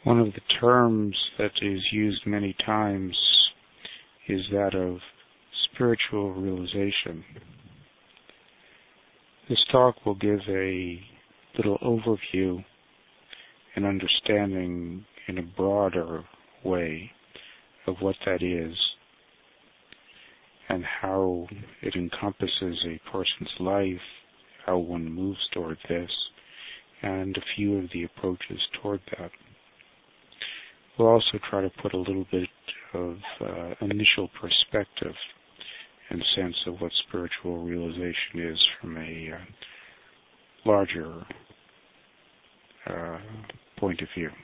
One of the terms that is used many times is that of spiritual realization. This talk will give a little overview and understanding in a broader way of what that is and how it encompasses a person's life, how one moves toward this, and a few of the approaches toward that. We'll also try to put a little bit of initial perspective and sense of what spiritual realization is from a larger point of view.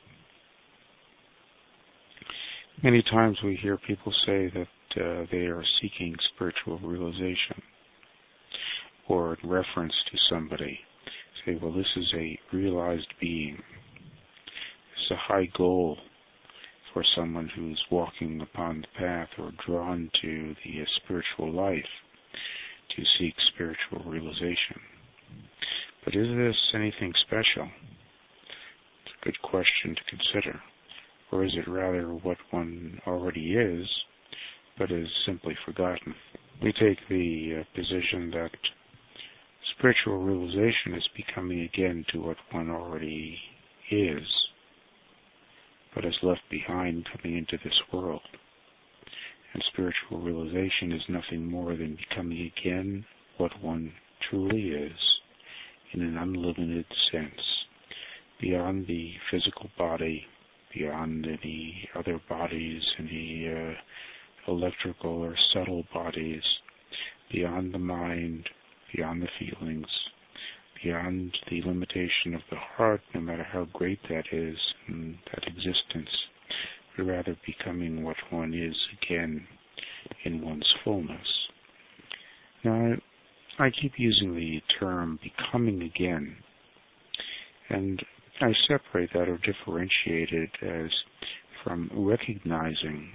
Many times we hear people say that they are seeking spiritual realization, or in reference to somebody, say, well, this is a realized being. It's a high goal for someone who's walking upon the path or drawn to the spiritual life to seek spiritual realization. But is this anything special? It's a good question to consider. Or is it rather what one already is, but is simply forgotten? We take the position that spiritual realization is becoming again to what one already is, but is left behind coming into this world. And spiritual realization is nothing more than becoming again what one truly is in an unlimited sense, beyond the physical body, beyond any other bodies, any electrical or subtle bodies, beyond the mind, beyond the feelings, beyond the limitation of the heart, no matter how great that is, and that existence, but rather becoming what one is again in one's fullness. Now, I keep using the term becoming again, and I separate that or differentiate it as from recognizing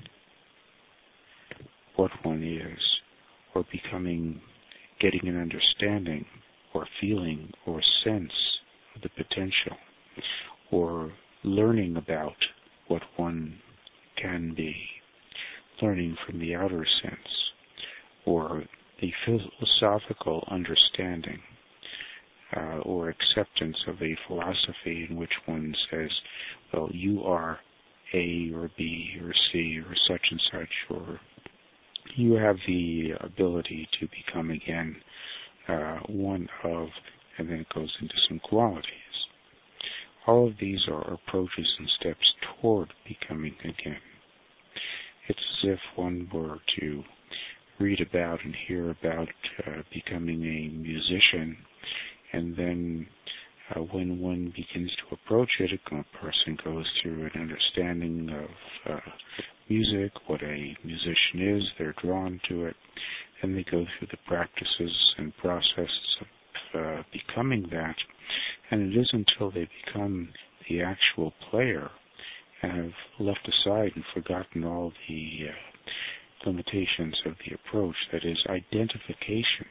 what one is, or becoming, getting an understanding, or feeling, or sense of the potential, or learning about what one can be, learning from the outer sense, or the philosophical understanding, or acceptance of a philosophy in which one says, well, you are A or B or C or such and such, or you have the ability to become again one of, and then it goes into some qualities. All of these are approaches and steps toward becoming again. It's as if one were to read about and hear about becoming a musician, and then when one begins to approach it, a person goes through an understanding of music, what a musician is, they're drawn to it, and they go through the practices and processes of becoming that, and it isn't until they become the actual player and have left aside and forgotten all the limitations of the approach, that is, identification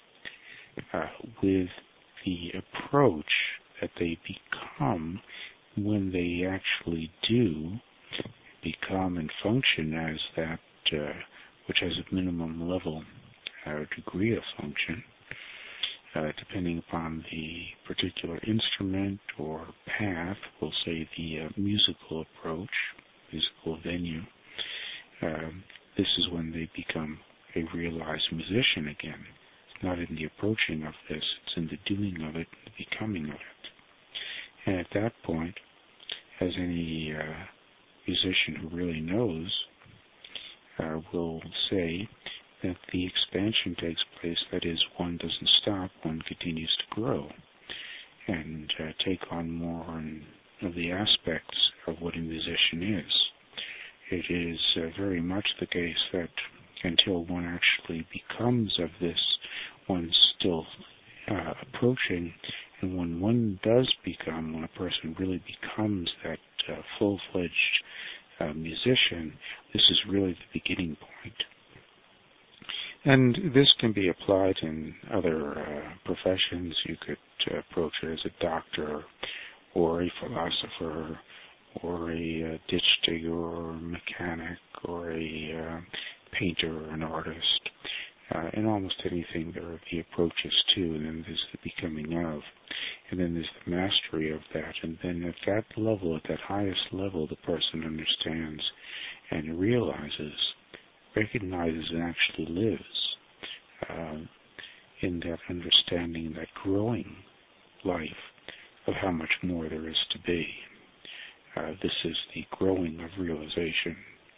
with the approach that they become when they actually do become and function as that which has a minimum level or degree of function, depending upon the particular instrument or path, we'll say the musical approach, musical venue. This is when they become a realized musician again. It's not in the approaching of this, it's in the doing of it, the becoming of it. And at that point, as any musician who really knows will say, that the expansion takes place, that is, one doesn't stop, one continues to grow and take on more of the aspects of what a musician is. It is very much the case that until one actually becomes of this, one's still approaching, and when one does become, when a person really becomes that full-fledged musician, this is really the beginning point. And this can be applied in other professions. You could approach it as a doctor or a philosopher or a ditch digger or a mechanic or a painter or an artist. And almost anything there are the approaches to, and then there's the becoming of, and then there's the mastery of that, and then at that level, at that highest level, the person understands and realizes, recognizes, and actually lives in that understanding, that growing life of how much more there is to be. This is the growing of realization.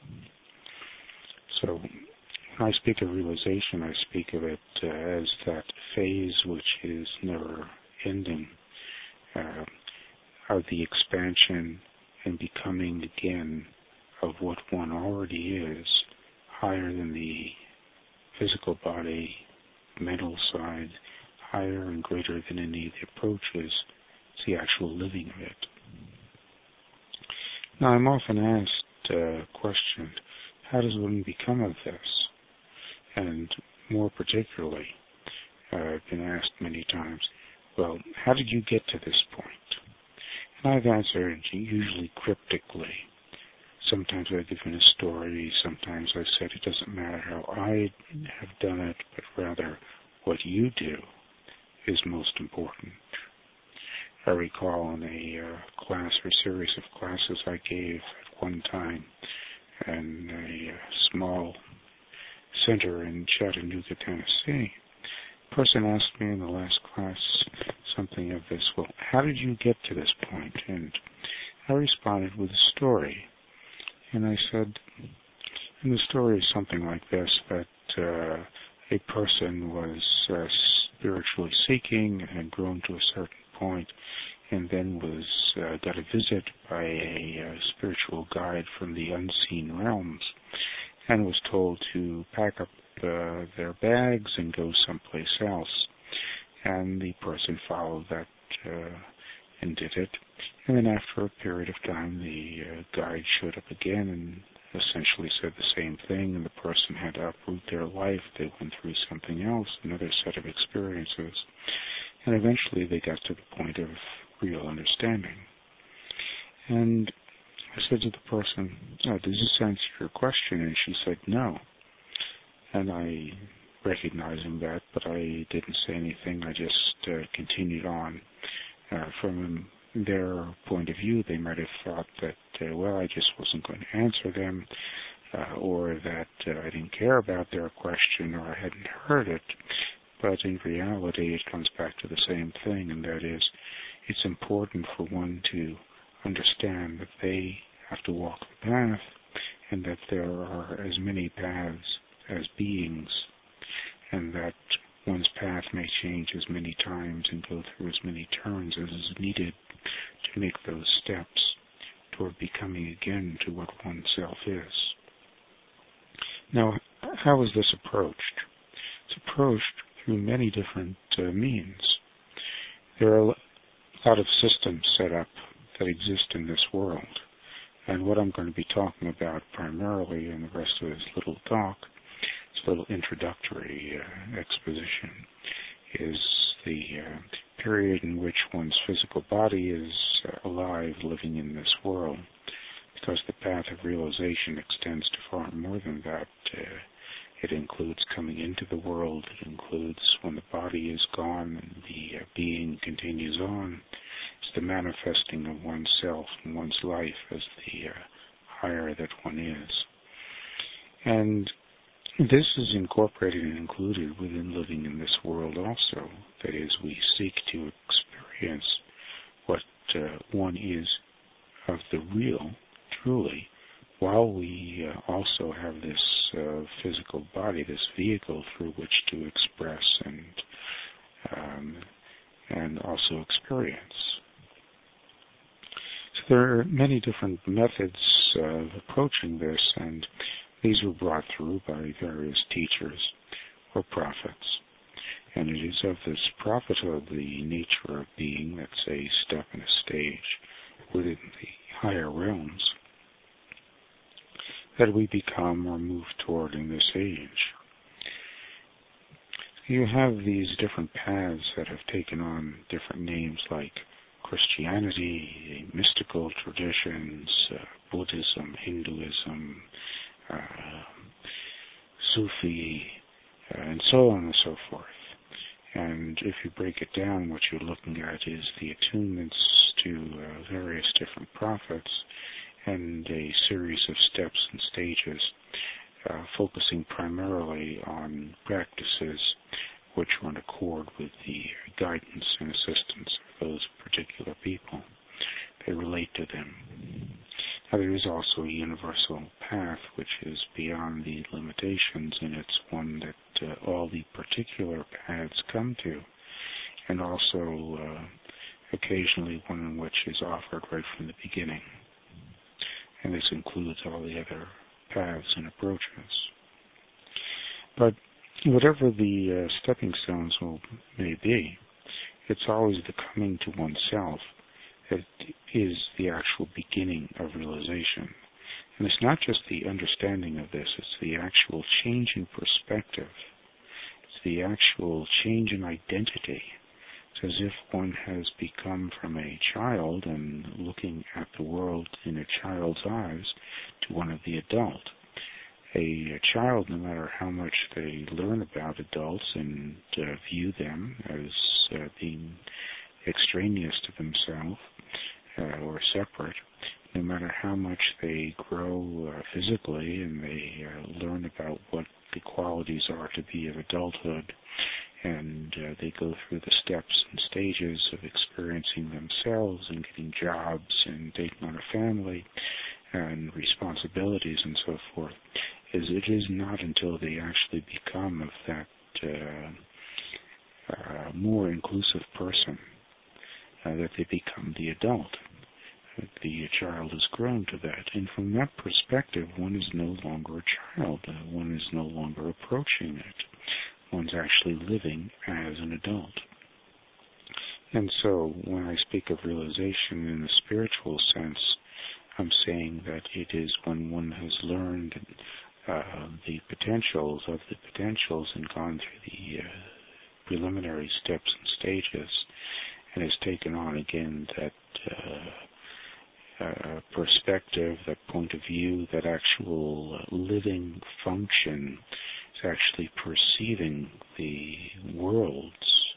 So when I speak of realization, I speak of it as that phase which is never ending, of the expansion and becoming again of what one already is, higher than the physical body, mental side, higher and greater than any of the approaches. It's the actual living of it. Now, I'm often asked, questioned, how does one become of this? And more particularly, I've been asked many times, well, how did you get to this point? And I've answered usually cryptically. Sometimes I've given a story, sometimes I've said it doesn't matter how I have done it, but rather what you do is most important. I recall in a class or series of classes I gave at one time in a small center in Chattanooga, Tennessee, a person asked me in the last class something of this, well, how did you get to this point? And I responded with a story. And I said, and the story is something like this, that a person was spiritually seeking and had grown to a certain point, and then was got a visit by a spiritual guide from the unseen realms, and was told to pack up their bags and go someplace else. And the person followed that and did it. And then after a period of time, the guide showed up again and essentially said the same thing, and the person had to uproot their life. They went through something else, another set of experiences. And eventually they got to the point of real understanding. And I said to the person, oh, does this answer your question? And she said, no. And I, recognizing that, but I didn't say anything. I just continued on. From their point of view, they might have thought that, well, I just wasn't going to answer them, or that I didn't care about their question, or I hadn't heard it. But in reality, it comes back to the same thing, and that is, it's important for one to understand that they have to walk the path, and that there are as many paths as beings, and that one's path may change as many times and go through as many turns as is needed to make those steps toward becoming again to what oneself is. Now, how is this approached? It's approached through many different means. There are a lot of systems set up that exist in this world, and what I'm going to be talking about primarily in the rest of this little talk, this little introductory exposition, is the period in which one's physical body is alive, living in this world, because the path of realization extends to far more than that. It includes coming into the world. It includes when the body is gone and the being continues on. It's the manifesting of oneself and one's life as the higher that one is. And this is incorporated and included within living in this world also. That is, we seek to experience what one is of the real, truly, while we also have this physical body, this vehicle through which to express and also experience. So there are many different methods of approaching this, and these were brought through by various teachers or prophets. And it is of this prophethood, the nature of being, that's a step and a stage within the higher realms, that we become or move toward in this age. You have these different paths that have taken on different names like Christianity, mystical traditions, Buddhism, Hinduism, Sufi, and so on and so forth. And if you break it down, what you're looking at is the attunements to various different prophets and a series of steps and stages, focusing primarily on practices which are in accord with the guidance and assistance of those particular people. They relate to them. Now, there is also a universal path which is beyond the limitations, and it's one that all the particular paths come to, and also occasionally one in which is offered right from the beginning. And this includes all the other paths and approaches. But whatever the stepping stones may be, it's always the coming to oneself that is the actual beginning of realization. And it's not just the understanding of this, it's the actual change in perspective. It's the actual change in identity. It's as if one has become from a child and looking at the world in a child's eyes to one of the adult. A child, no matter how much they learn about adults and view them as being extraneous to themselves or separate, no matter how much they grow physically and they learn about what the qualities are to be of adulthood, and they go through the steps and stages of experiencing themselves and getting jobs and taking on a family and responsibilities and so forth, it is not until they actually become of that more inclusive person that they become the adult. The child has grown to that. And from that perspective, one is no longer a child. One is no longer approaching it. One's actually living as an adult. And so when I speak of realization in the spiritual sense, I'm saying that it is when one has learned the potentials and gone through the preliminary steps and stages and has taken on again that perspective, that point of view, that actual living function is actually perceiving the worlds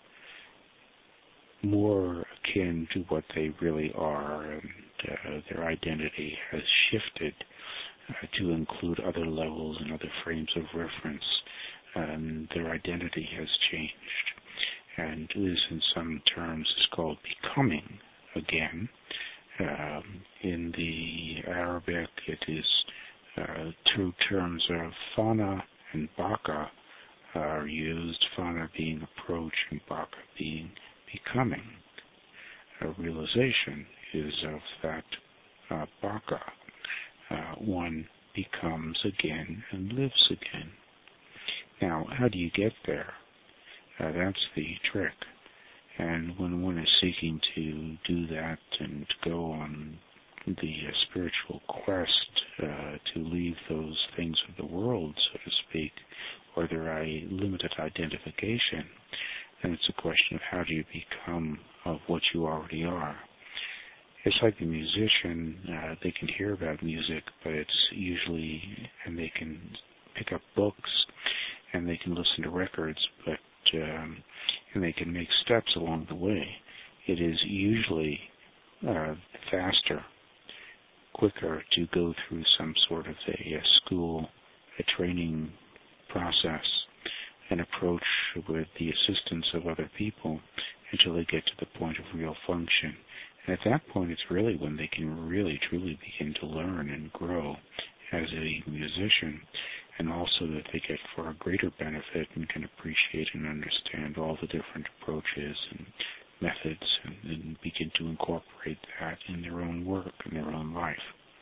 more akin to what they really are, and their identity has shifted to include other levels and other frames of reference, and their identity has changed. And this, in some terms, is called becoming again. In the Arabic, it is two terms of fana and baka are used, fana being approach and baka being becoming. A realization is of that baka. One becomes again and lives again. Now, how do you get there? That's the trick. And when one is seeking to do that and go on the spiritual quest to leave those things of the world, so to speak, or their limited identification, then it's a question of how do you become of what you already are. It's like a musician, they can hear about music, but it's usually, and they can pick up books, and they can listen to records, but and they can make steps along the way. It is usually faster, quicker to go through some sort of a school, a training process, an approach with the assistance of other people until they get to the point of real function. And at that point, it's really when they can really, truly begin to learn and grow as a musician, and also that they get far greater benefit and can appreciate and understand all the different approaches and methods and begin to incorporate that in their own work and their own life.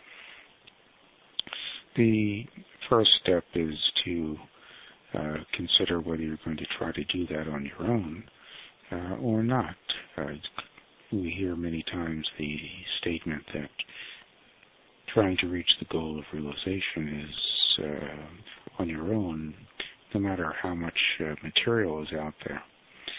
The first step is to consider whether you're going to try to do that on your own or not. We hear many times the statement that trying to reach the goal of realization is on your own, no matter how much material is out there.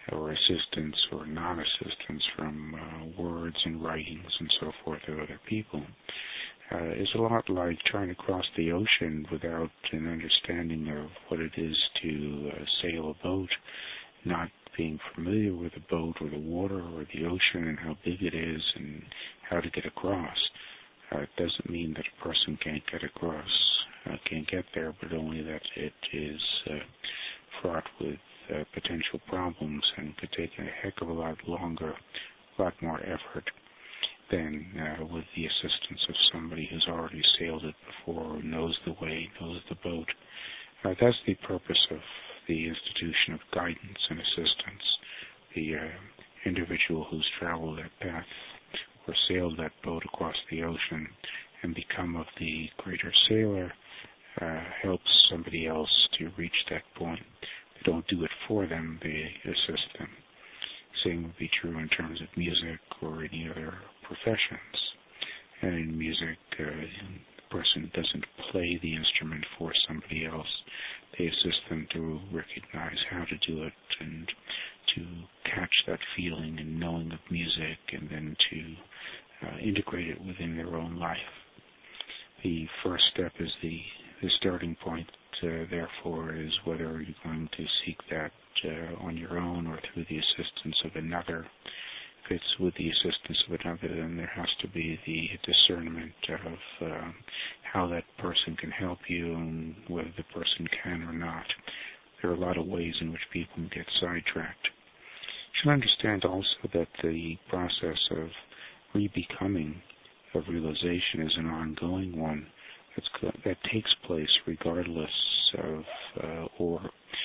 or assistance or non-assistance from words and writings and so forth of other people. Is a lot like trying to cross the ocean without an understanding of what it is to sail a boat, not being familiar with the boat or the water or the ocean and how big it is and how to get across. It doesn't mean that a person can't get across, can't get there, but only that it is fraught with potential problems and could take a heck of a lot longer, a lot more effort than with the assistance of somebody who's already sailed it before, knows the way, knows the boat. That's the purpose of the institution of guidance and assistance. The individual who's traveled that path or sailed that boat across the ocean and become of the greater sailor helps somebody else to reach that point. They don't do it for them, they assist them. Same would be true in terms of music or any other professions. And in music, the person doesn't play the instrument for somebody else. They assist them to recognize how to do it and to catch that feeling and knowing of music and then to integrate it within their own life. The first step is the starting point, therefore, is whether you're going to seek that on your own or through the assistance of another. If it's with the assistance of another, then there has to be the discernment of how that person can help you and whether the person can or not. There are a lot of ways in which people can get sidetracked. You should understand also that the process of re-becoming, of realization, is an ongoing one that takes place regardless of or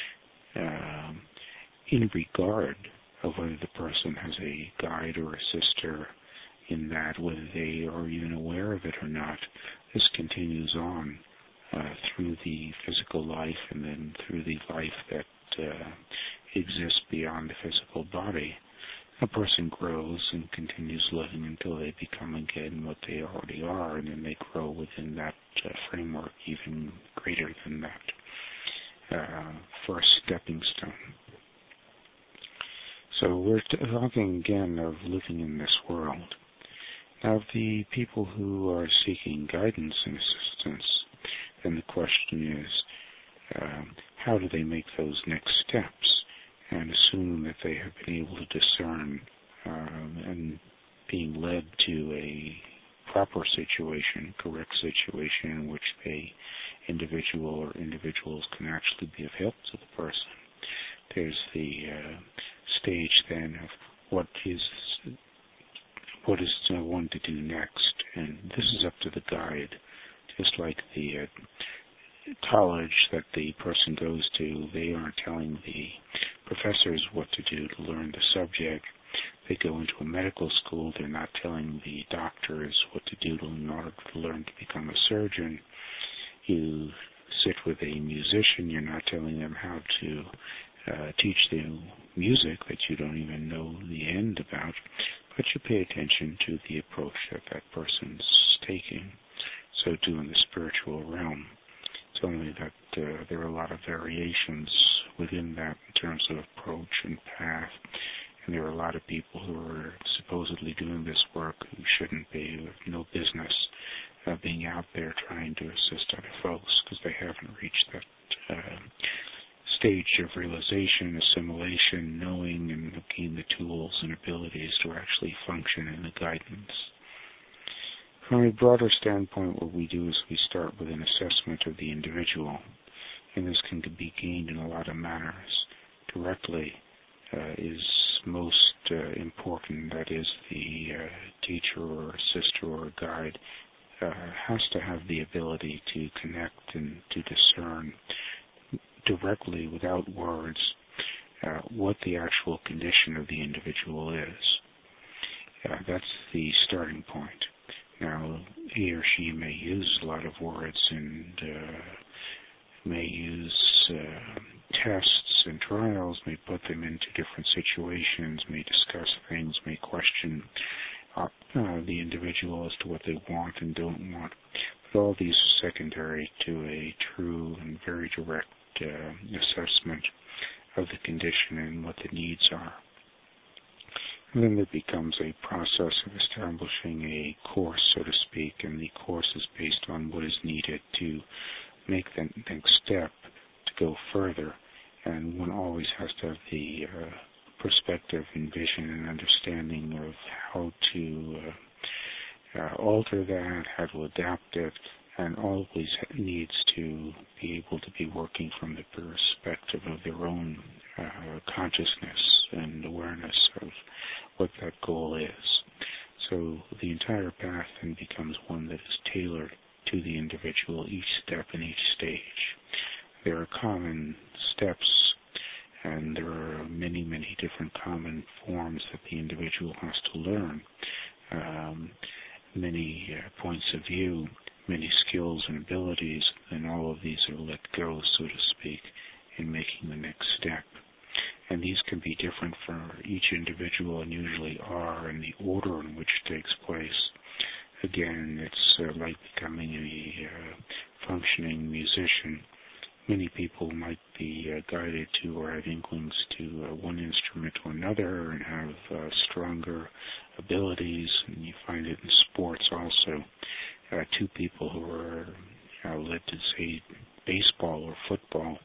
in regard of whether the person has a guide or a sister, in that whether they are even aware of it or not. This continues on through the physical life and then through the life that exists beyond the physical body. A person grows and continues living until they become again what they already are, and then they grow within that framework even greater than that first stepping stone. So we're talking again of living in this world. Now, the people who are seeking guidance and assistance, then the question is, how do they make those next steps? And assume that they have been able to discern and being led to a proper situation, correct situation in which the individual or individuals can actually be of help to the person. There's the stage then of what is one to do next, and this is up to the guide. Just like the college that the person goes to, they aren't telling the professors what to do to learn the subject. They go into a medical school, they're not telling the doctors what to do in order to learn to become a surgeon. You sit with a musician, you're not telling them how to teach them music that you don't even know the end about, but you pay attention to the approach that that person's taking. So too in the spiritual realm. It's only that there are a lot of variations within that in terms of approach and path, and there are a lot of people who are supposedly doing this work who shouldn't be, with no business being out there trying to assist other folks because they haven't reached that stage of realization, assimilation, knowing, and gain the tools and abilities to actually function in the guidance. From a broader standpoint, what we do is we start with an assessment of the individual, and this can be gained in a lot of manners. Directly is most important, that is, the teacher or sister or guide has to have the ability to connect and to discern directly, without words, what the actual condition of the individual is. That's the starting point. Now, he or she may use a lot of words and may use tests and trials, may put them into different situations, may discuss things, may question the individual as to what they want and don't want. But all these are secondary to a true and very direct assessment of the condition and what the needs are. And then there becomes a process of establishing a course, so to speak, and the course is based on what is needed to make the next step to go further. And one always has to have the perspective and vision and understanding of how to alter that, how to adapt it, and always needs to be able to be working from the perspective of their own consciousness and awareness of what that goal is. So the entire path then becomes one that is tailored to the individual, each step and each stage. There are common steps, and there are many, many different common forms that the individual has to learn. Many points of view, many skills and abilities, and all of these are let go, so to speak, in making the next step. And these can be different for each individual and usually are in the order in which it takes place. Again, it's like becoming a functioning musician. Many people might be guided to or have inklings to one instrument or another and have stronger abilities, and you find it in sports also. Two people who are led to, say, baseball or football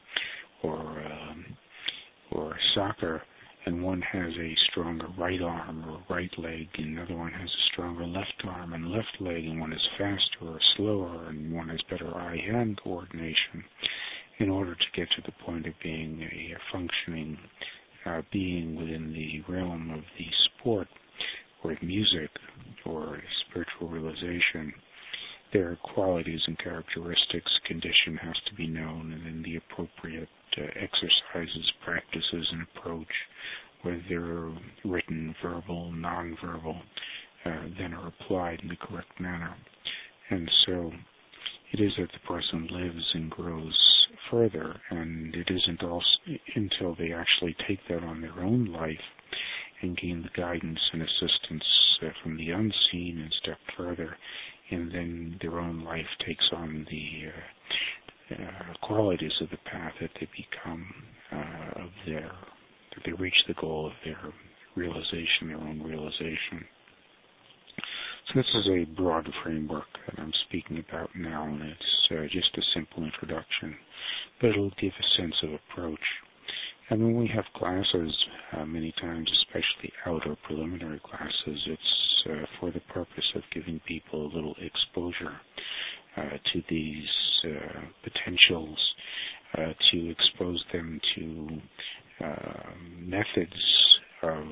or soccer, and one has a stronger right arm or right leg, and another one has a stronger left arm and left leg, and one is faster or slower, and one has better eye-hand coordination. In order to get to the point of being a functioning being within the realm of the sport or music or spiritual realization, there are qualities and characteristics. Condition has to be known, and then the appropriate exercises, practices, and approach, whether they're written, verbal, nonverbal, then are applied in the correct manner. And so it is that the person lives and grows further, and it isn't until they actually take that on their own life and gain the guidance and assistance from the unseen and step further, and then their own life takes on the qualities of the path that they become that they reach the goal of their realization, their own realization. So this is a broad framework that I'm speaking about now, and it's just a simple introduction, but it'll give a sense of approach. And when we have classes, many times, especially outer preliminary classes, it's for the purpose of giving people a little exposure to these potentials, to expose them to methods of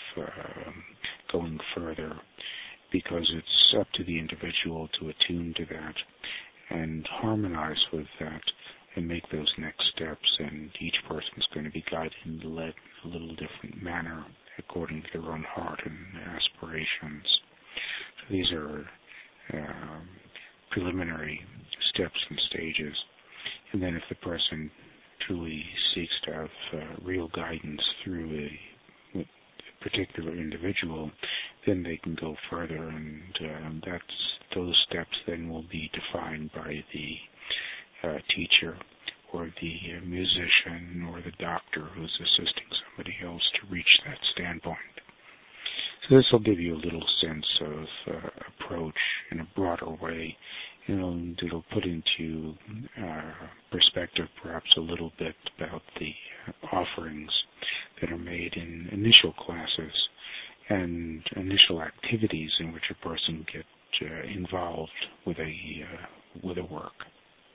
going further, because it's up to the individual to attune to that and harmonize with that and make those next steps, and each person is going to be guided and led in a little different manner according to their own heart and aspirations. So these are preliminary steps and stages. And then if the person truly seeks to have real guidance through a particular individual, then they can go further, and those steps then will be defined by the teacher or the musician or the doctor who's assisting somebody else to reach that standpoint. So this will give you a little sense of approach in a broader way, and it'll put into perspective perhaps a little bit about the offerings that are made in initial classes and initial activities in which a person gets involved with a work.